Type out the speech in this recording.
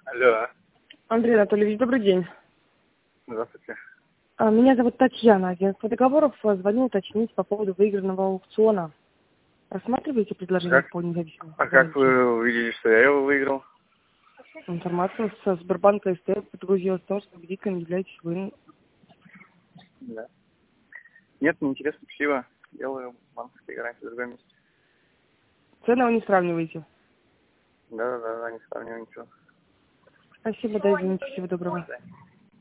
Алло. Андрей Анатольевич, добрый день. Здравствуйте. Меня зовут Татьяна, агентство договоров. Звоню уточнить по поводу выигранного аукциона. Рассматриваете предложение по независимому? А как вы увидели, что я его выиграл? Информацию со Сбербанка СТ подгрузилась в том, что победителем являетесь вы. Да. Нет, неинтересно, спасибо. Делаю банковские гарантии в другом месте. Цены вы не сравниваете. Да, не сравниваю ничего. Спасибо, да, извините, всего доброго. До свидания.